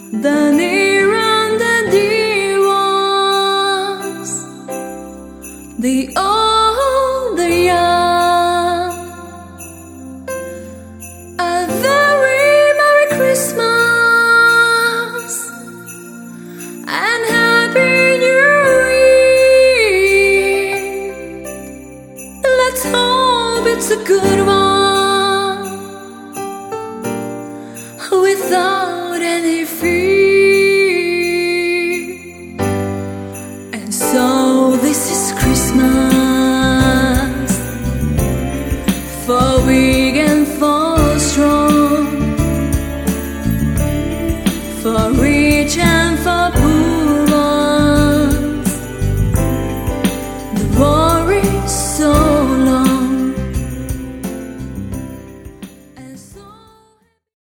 the near and the dear ones, the old, the young. A very Merry Christmas and Happy New Year. Let's hope it's a good one without any fear.